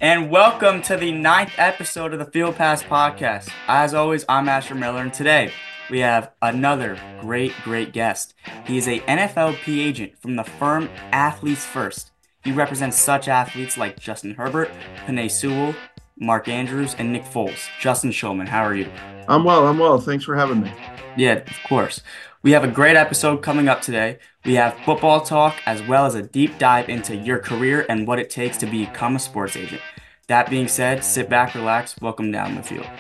And welcome to the ninth episode of the Field Pass Podcast. As always, I'm Asher Miller, and today we have another great guest. He is a NFLP agent from the firm Athletes First. He represents such athletes like Justin Herbert, Penei Sewell, Mark Andrews, and Nick Foles. Justin Shulman, how are you? I'm well. Thanks for having me. Yeah, of course. We have a great episode coming up today. We have football talk as well as a deep dive into your career and what it takes to become a sports agent. That being said, sit back, relax, welcome down the field.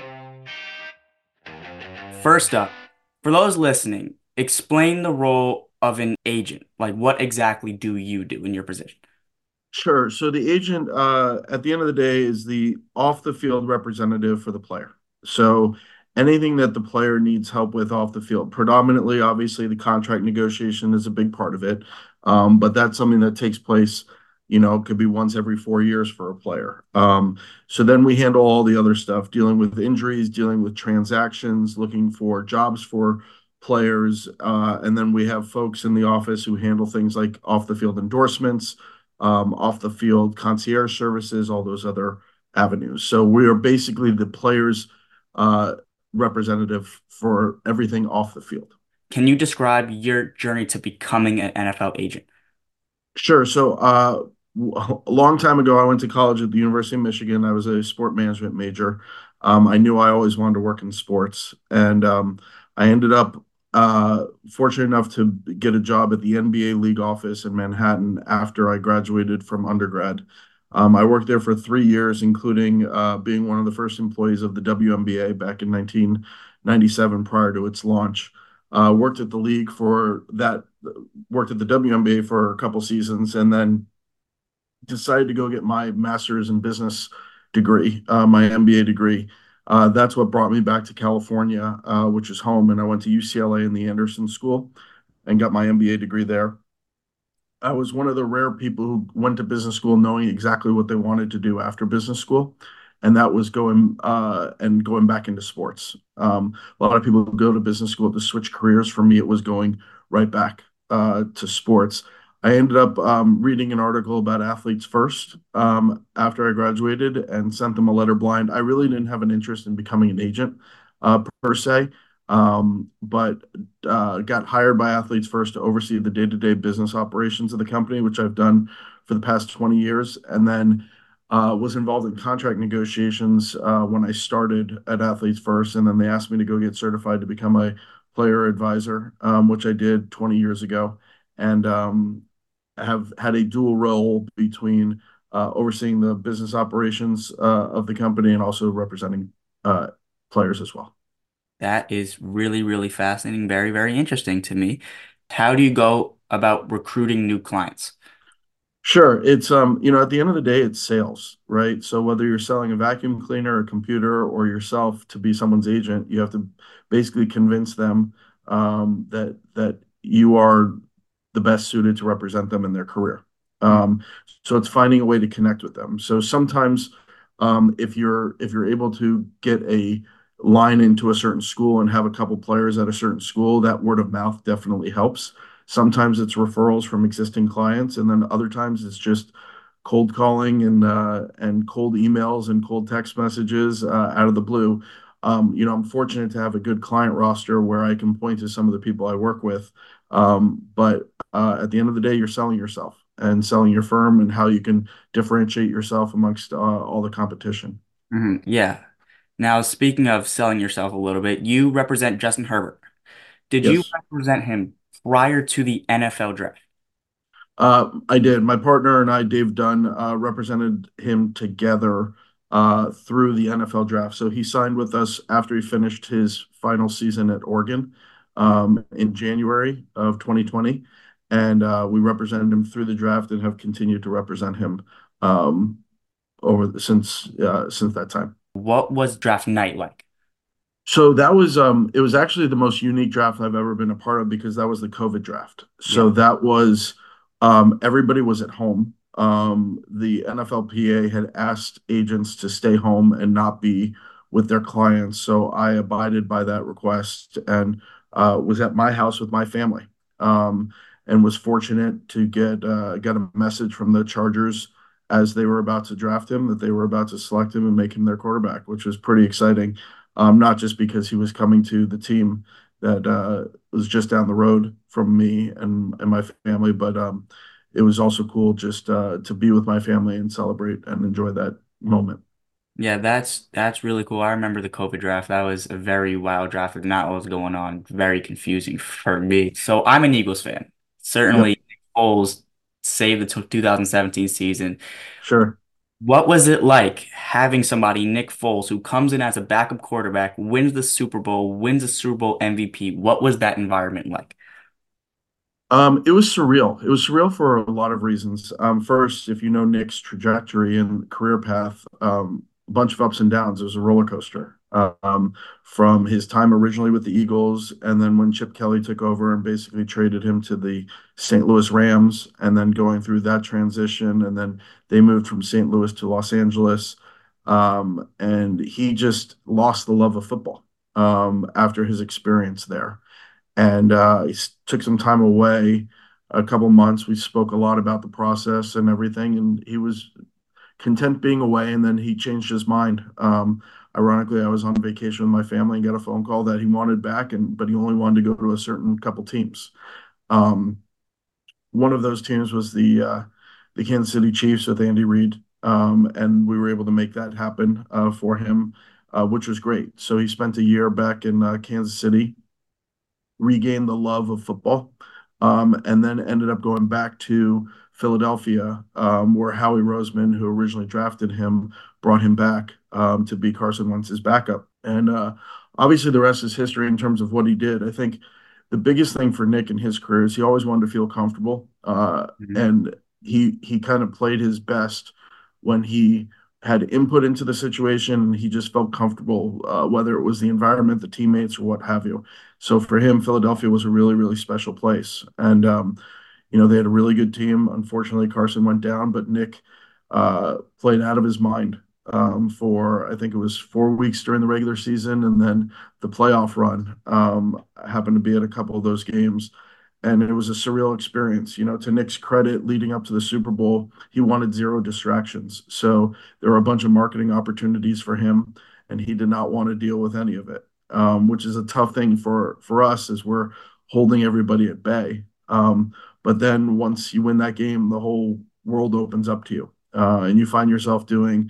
First up, for those listening, explain the role of an agent. Like, what exactly do you do in your position? Sure. So the agent, at the end of the day, is the off the field representative for the player. So anything that the player needs help with off the field, predominantly, obviously, the contract negotiation is a big part of it. But that's something that takes place, could be once every 4 years for a player. So then we handle all the other stuff, dealing with injuries, dealing with transactions, looking for jobs for players. And then we have folks in the office who handle things like off the field endorsements, off the field concierge services, all those other avenues. So we are basically the players' uh, representative for everything off the field. Can you describe your journey to becoming an NFL agent? Sure. So a long time ago, I went to college at the University of Michigan. I was a sport management major. I knew I always wanted to work in sports, and I ended up fortunate enough to get a job at the NBA league office in Manhattan after I graduated from undergrad. I worked there for 3 years, including being one of the first employees of the WNBA back in 1997 prior to its launch. Worked at the league for that, worked at the WNBA for a couple seasons, and then decided to go get my master's in business degree, my MBA degree. That's what brought me back to California, which is home, and I went to UCLA in the Anderson School and got my MBA degree there. I was one of the rare people who went to business school knowing exactly what they wanted to do after business school, and that was going back into sports. A lot of people go to business school to switch careers. For me, it was going right back to sports. I ended up reading an article about athletes first after I graduated and sent them a letter blind. I really didn't have an interest in becoming an agent per se, but got hired by Athletes First to oversee the day-to-day business operations of the company, which I've done for the past 20 years, and then was involved in contract negotiations when I started at Athletes First, and then they asked me to go get certified to become a player advisor, which I did 20 years ago, and have had a dual role between overseeing the business operations of the company and also representing uh, players as well. That is really fascinating, very interesting to me. How do you go about recruiting new clients? Sure. It's at the end of the day, it's sales, right? So whether you're selling a vacuum cleaner, a computer, or yourself to be someone's agent, you have to basically convince them that you are the best suited to represent them in their career. So it's finding a way to connect with them. So sometimes, if you're able to get a line into a certain school and have a couple players at a certain school, that word of mouth definitely helps. Sometimes it's referrals from existing clients, and then other times it's just cold calling and cold emails and cold text messages out of the blue. I'm fortunate to have a good client roster where I can point to some of the people I work with. But at the end of the day, you're selling yourself and selling your firm and how you can differentiate yourself amongst all the competition. Yeah. Now, speaking of selling yourself a little bit, you represent Justin Herbert. Did you Yes. represent him prior to the NFL draft? I did. My partner and I, Dave Dunn, represented him together through the NFL draft. So he signed with us after he finished his final season at Oregon in January of 2020. And we represented him through the draft and have continued to represent him um, since that time. What was draft night like? So that was it was actually the most unique draft I've ever been a part of because that was the COVID draft. So Yep. that was everybody was at home. The NFLPA had asked agents to stay home and not be with their clients. So I abided by that request and was at my house with my family. And was fortunate to get a message from the Chargers as they were about to draft him, that they were about to select him and make him their quarterback, which was pretty exciting. Not just because he was coming to the team that was just down the road from me and my family, but it was also cool just to be with my family and celebrate and enjoy that moment. Yeah, that's really cool. I remember the COVID draft. That was a very wild draft with not what was going on. Very confusing for me. So I'm an Eagles fan. Certainly, Yep, Nick Foles saved the 2017 season. sure. What was it like having somebody, Nick Foles, who comes in as a backup quarterback, wins the Super Bowl, wins the Super Bowl MVP? What was that environment like? It was surreal. It was surreal for a lot of reasons. First, if you know Nick's trajectory and career path, a bunch of ups and downs. It was a roller coaster. From his time originally with the Eagles, and then when Chip Kelly took over and basically traded him to the St. Louis Rams, and then going through that transition, and then they moved from St. Louis to Los Angeles, and he just lost the love of football after his experience there and he took some time away, a couple months. We spoke a lot about the process and everything, and he was content being away. And then he changed his mind. Ironically, I was on vacation with my family and got a phone call that he wanted back, and but he only wanted to go to a certain couple teams. Um, One of those teams was the Kansas City Chiefs with Andy Reid, and we were able to make that happen for him, which was great. So he spent a year back in Kansas City, regained the love of football, and then ended up going back to Philadelphia, where Howie Roseman, who originally drafted him, brought him back to be Carson Wentz's backup. And obviously, the rest is history in terms of what he did. I think the biggest thing for Nick in his career is he always wanted to feel comfortable, Mhm. and he kind of played his best when he had input into the situation and he just felt comfortable, whether it was the environment, the teammates, or what have you. So for him, Philadelphia was a really, really special place. And, they had a really good team. Unfortunately, Carson went down, but Nick played out of his mind for, I think it was 4 weeks during the regular season. And then the playoff run happened to be at a couple of those games. And it was a surreal experience. To Nick's credit, leading up to the Super Bowl, he wanted zero distractions. So there were a bunch of marketing opportunities for him, and he did not want to deal with any of it, which is a tough thing for us as we're holding everybody at bay. But then once you win that game, the whole world opens up to you, and you find yourself doing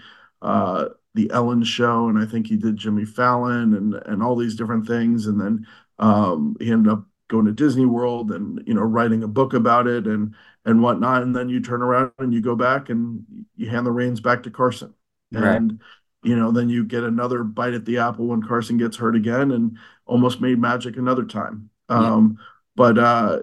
the Ellen show, and I think he did Jimmy Fallon and all these different things, and then he ended up going to Disney World and writing a book about it and whatnot. And then you turn around and you go back and you hand the reins back to Carson. Right. And then you get another bite at the apple when Carson gets hurt again and almost made magic another time. Yeah. But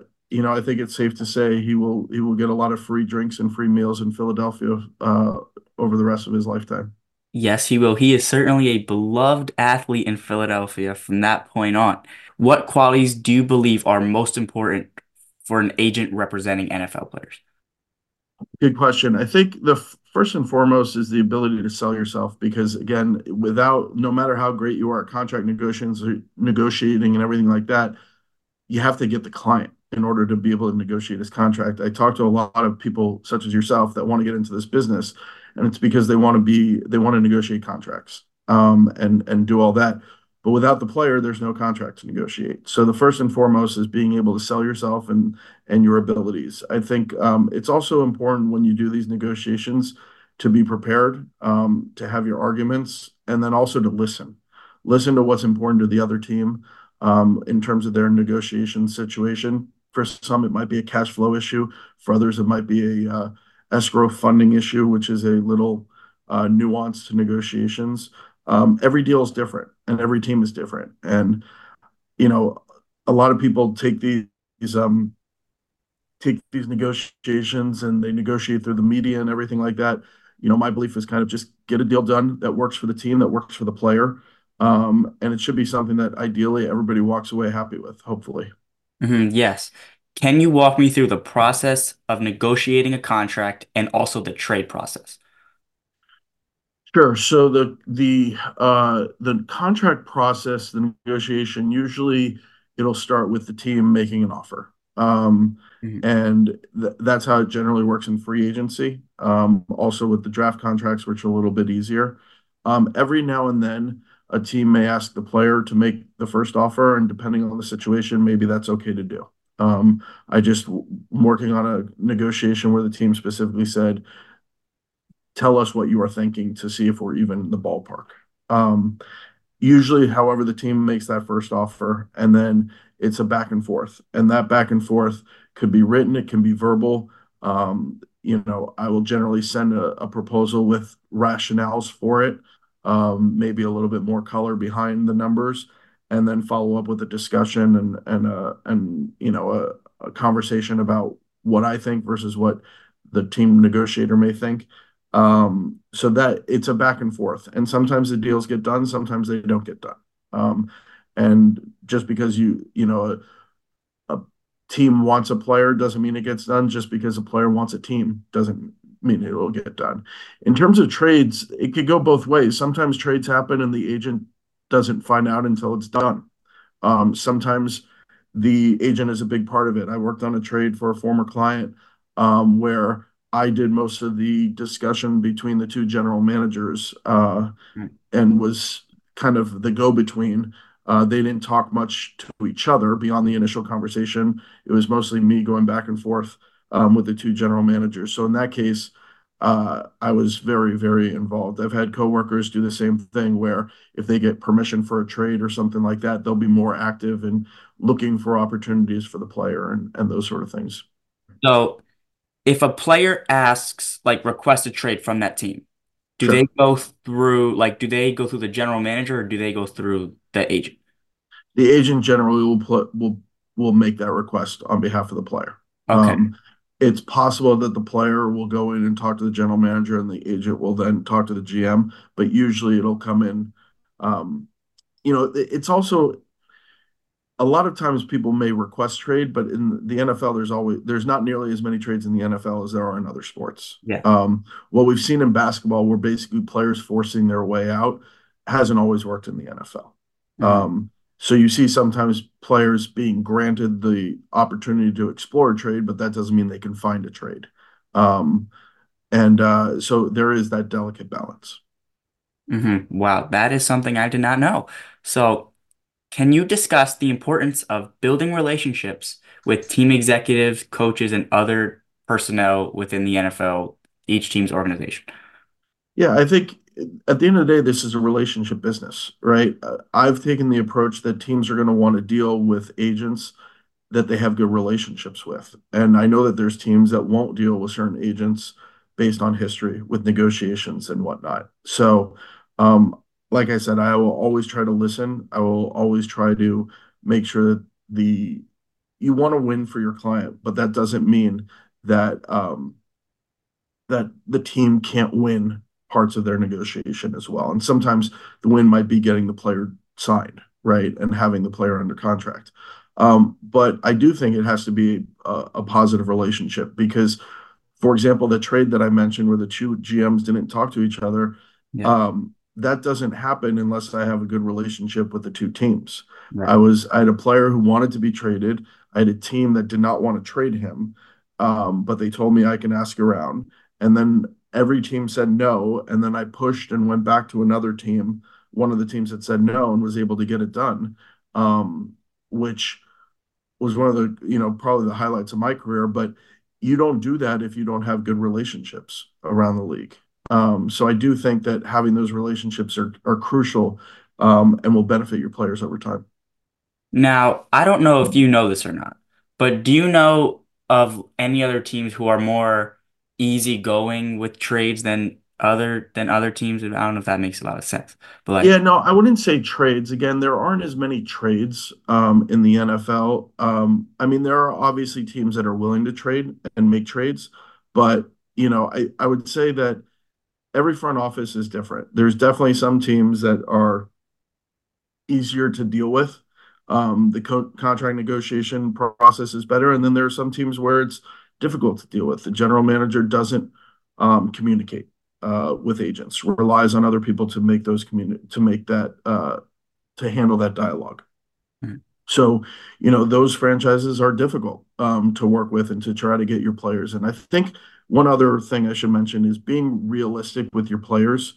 I think it's safe to say he will get a lot of free drinks and free meals in Philadelphia over the rest of his lifetime. Yes, he will. He is certainly a beloved athlete in Philadelphia from that point on. What qualities do you believe are most important for an agent representing NFL players? Good question. I think the first and foremost is the ability to sell yourself because again, without no matter how great you are at contract negotiations or negotiating and everything like that, you have to get the client in order to be able to negotiate his contract. I talk to a lot of people such as yourself that want to get into this business, and it's because they want to negotiate contracts and do all that. But without the player, there's no contract to negotiate. So the first and foremost is being able to sell yourself and your abilities. I think it's also important when you do these negotiations to be prepared, to have your arguments, and then also to listen. Listen to what's important to the other team in terms of their negotiation situation. For some, it might be a cash flow issue. For others, it might be a escrow funding issue, which is a little nuance to negotiations. Every deal is different, and every team is different. And you know, a lot of people um, take these negotiations and they negotiate through the media and everything like that. My belief is kind of just get a deal done that works for the team, that works for the player. And it should be something that ideally everybody walks away happy with, hopefully. Yes. Can you walk me through the process of negotiating a contract and also the trade process? Sure. So the contract process, the negotiation, usually it'll start with the team making an offer. Mhm. And that's how it generally works in free agency. Also with the draft contracts, which are a little bit easier. Every now and then, a team may ask the player to make the first offer, and depending on the situation, maybe that's okay to do. I just working on a negotiation where the team specifically said, "Tell us what you are thinking to see if we're even in the ballpark." Um, Usually, however, the team makes that first offer, and then it's a back and forth. And that back and forth could be written, it can be verbal. I will generally send a proposal with rationales for it, maybe a little bit more color behind the numbers, and then follow up with a discussion and a conversation about what I think versus what the team negotiator may think. So that it's a back and forth, and sometimes the deals get done, sometimes they don't get done. Um, and just because a team wants a player doesn't mean it gets done. Just because a player wants a team doesn't mean it will get done. In terms of trades, it could go both ways. Sometimes trades happen and the agent doesn't find out until it's done. Sometimes the agent is a big part of it. I worked on a trade for a former client where I did most of the discussion between the two general managers and was kind of the go-between. They didn't talk much to each other beyond the initial conversation. It was mostly me going back and forth with the two general managers. So in that case, I was very, very involved. I've had coworkers do the same thing where if they get permission for a trade or something like that, they'll be more active in looking for opportunities for the player and those sort of things. So if a player asks, like, request a trade from that team, Sure. do they go through the general manager or do they go through the agent? The agent generally will make that request on behalf of the player. Okay. Um, it's possible that the player will go in and talk to the general manager, and the agent will then talk to the GM. But usually, it'll come in. Um, it's also a lot of times people may request trade, but in the NFL, there's not nearly as many trades in the NFL as there are in other sports. Yeah. What we've seen in basketball, where basically players forcing their way out, hasn't always worked in the NFL. Mhm. So you see sometimes players being granted the opportunity to explore a trade, but that doesn't mean they can find a trade. Um, and so there is that delicate balance. Wow, that is something I did not know. So, can you discuss the importance of building relationships with team executives, coaches, and other personnel within the NFL, each team's organization? Yeah, I think at the end of the day, this is a relationship business, right? I've taken the approach that teams are going to want to deal with agents that they have good relationships with. And I know that there's teams that won't deal with certain agents based on history with negotiations and whatnot. So, like I said, I will always try to listen. I will always try to make sure that you want to win for your client, but that doesn't mean that the team can't win parts of their negotiation as well. And sometimes the win might be getting the player signed, right, and having the player under contract. But I do think it has to be a positive relationship because, for example, the trade that I mentioned where the two GMs didn't talk to each other, Yeah, that doesn't happen unless I have a good relationship with the two teams. right. I had a player who wanted to be traded. I had a team that did not want to trade him, but they told me I can ask around. And then every team said no. And then I pushed and went back to another team, one of the teams that said no, and was able to get it done, which was one of the, probably the highlights of my career. But you don't do that if you don't have good relationships around the league. So I do think that having those relationships are crucial and will benefit your players over time. Now, I don't know if you know this or not, but do you know of any other teams who are more easygoing with trades than other teams? I don't know if that makes a lot of sense, but Yeah, like, no, I wouldn't say trades. Again, there aren't as many trades in the NFL. I mean, there are obviously teams that are willing to trade and make trades, but I would say that every front office is different. There's definitely some teams that are easier to deal with. The contract negotiation process is better, and then there are some teams where it's difficult to deal with. The general manager doesn't communicate with agents, relies on other people to make those to make that to handle that dialogue. So, those franchises are difficult to work with and to try to get your players. And I think one other thing I should mention is being realistic with your players,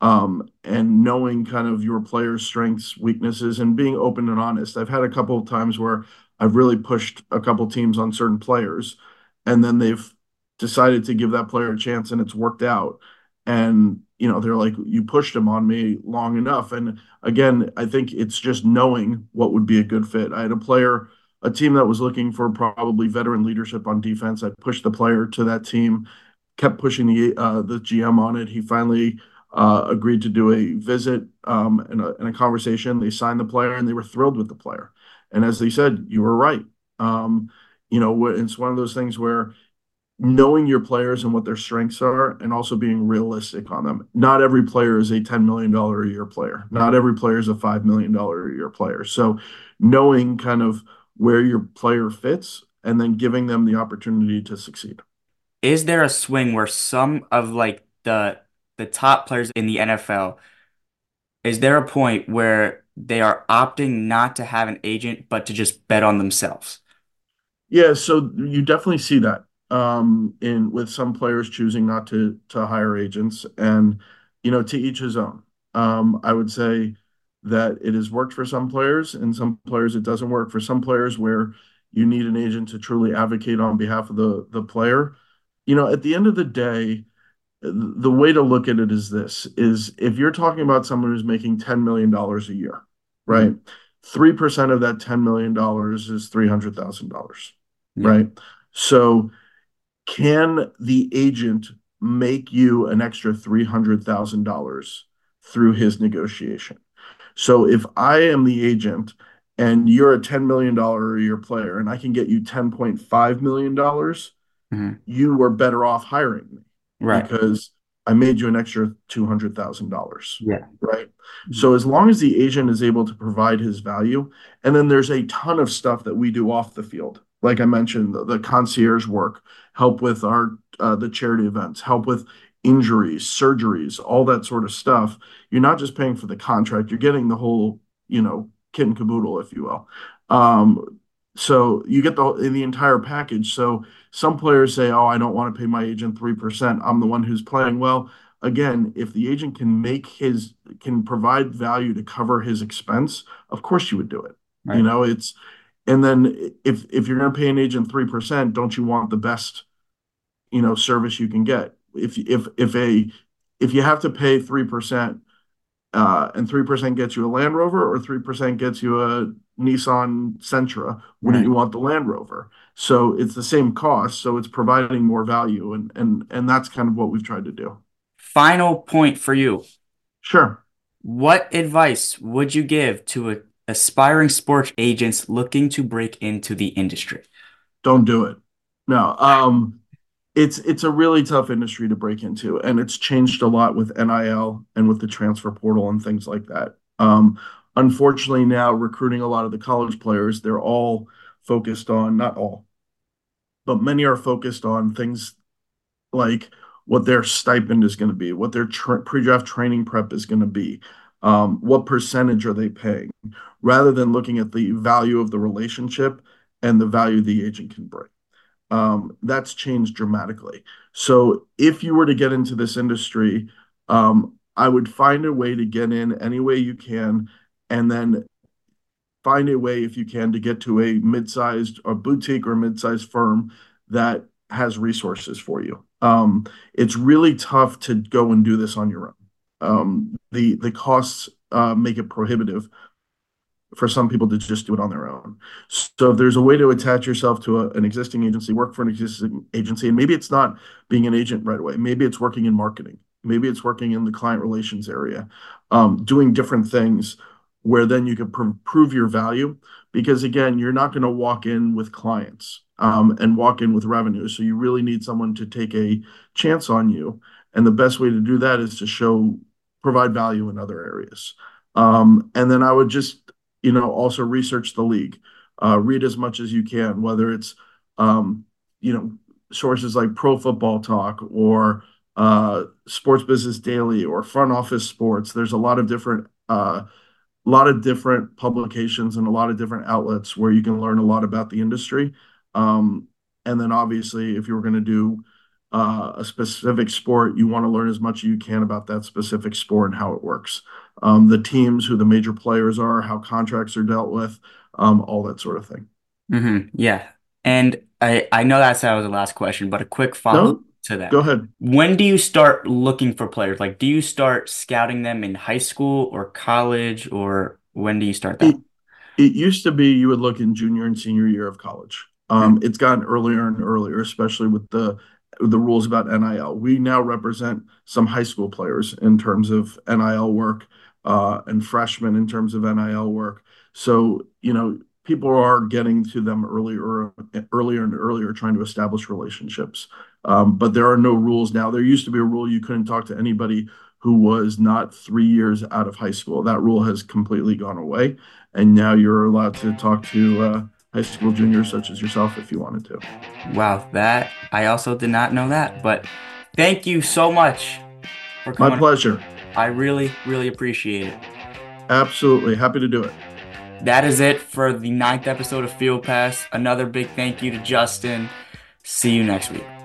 and knowing kind of your players' strengths, weaknesses, and being open and honest. I've had a couple of times where I've really pushed a couple teams on certain players, and then they've decided to give that player a chance and it's worked out. And, they're like, you pushed him on me long enough. And again, I think it's just knowing what would be a good fit. I had a team that was looking for probably veteran leadership on defense. I pushed the player to that team, kept pushing the GM on it. He finally agreed to do a visit, and a conversation. They signed the player, and they were thrilled with the player. And as they said, you were right. Um, it's one of those things where knowing your players and what their strengths are and also being realistic on them. Not every player is a $10 million a year player. Not every player is a $5 million a year player. So knowing kind of where your player fits and then giving them the opportunity to succeed. Is there a swing where some of like the top players in the NFL, is there a point where they are opting not to have an agent but to just bet on themselves? Yeah, so you definitely see that in with some players choosing not to hire agents, and to each his own. I would say that it has worked for some players, and some players it doesn't work. For some players where you need an agent to truly advocate on behalf of the player, at the end of the day, the way to look at it is this: is if you're talking about someone who's making $10 million a year, Mhm. right? 3% of that $10 million is $300,000, Yeah, right? So can the agent make you an extra $300,000 through his negotiation? So if I am the agent and you're a $10 million a year player and I can get you $10.5 million, mhm. you were better off hiring me Right. because I made you an extra $200,000, Yeah. right? Mhm. So as long as the agent is able to provide his value, and then there's a ton of stuff that we do off the field. Like I mentioned, the concierge work, help with the charity events, help with injuries, surgeries, all that sort of stuff. You're not just paying for the contract, you're getting the whole, kit and caboodle, if you will. So you get the entire package. So some players say, "Oh, I don't want to pay my agent 3%. I'm the one who's playing." Well, again, if the agent can provide value to cover his expense, of course you would do it. You Right. know, it's and then if you're going to pay an agent 3%, don't you want the best, service you can get? If you have to pay 3%, and 3% gets you a Land Rover or 3% gets you a Nissan Sentra, wouldn't Right. you want the Land Rover? So it's the same cost, so it's providing more value, and that's kind of what we've tried to do. Final point for you. Sure, What advice would you give to aspiring sports agents looking to break into the industry? don't do it. No, it's a really tough industry to break into, and it's changed a lot with NIL and with the transfer portal and things like that. Unfortunately, now recruiting a lot of the college players, they're all focused on, not all, but many are focused on things like what their stipend is going to be, what their pre-draft training prep is going to be, what percentage are they paying, rather than looking at the value of the relationship and the value the agent can bring. That's changed dramatically. So if you were to get into this industry, I would find a way to get in any way you can, and then find a way, if you can, to get to a mid-sized or boutique or mid-sized firm that has resources for you. It's really tough to go and do this on your own. The costs make it prohibitive for some people to just do it on their own. So if there's a way to attach yourself to an existing agency, work for an existing agency, and maybe it's not being an agent right away. Maybe it's working in marketing. Maybe it's working in the client relations area, doing different things where then you can prove your value. Because again, you're not going to walk in with clients, and walk in with revenue. So you really need someone to take a chance on you. And the best way to do that is to provide value in other areas. And then I would just also research the league, read as much as you can, whether it's, um, you know, sources like Pro Football Talk or Sports Business Daily or Front Office Sports. There's a lot of different lot of different publications and a lot of different outlets where you can learn a lot about the industry. Um, and then obviously, if you were going to do a specific sport, you want to learn as much as you can about that specific sport and how it works. The teams, who the major players are, how contracts are dealt with, all that sort of thing. Yeah. And I know that was the last question, but a quick follow No, to that. go ahead. When do you start looking for players? Like, do you start scouting them in high school or college, or when do you start It that? It used to be you would look in junior and senior year of college. Mm. It's gotten earlier and earlier, especially with the rules about NIL. We now represent some high school players in terms of NIL work, and freshmen in terms of NIL work. So, people are getting to them earlier and earlier, trying to establish relationships. But there are no rules now. There used to be a rule you couldn't talk to anybody who was not 3 years out of high school. That rule has completely gone away, and now you're allowed to talk to high school juniors such as yourself if you wanted to. Wow, that I also did not know that, but thank you so much for My coming. pleasure. I really, really appreciate it. Absolutely. Happy to do it. That is it for the ninth episode of Field Pass. Another big thank you to Justin. See you next week.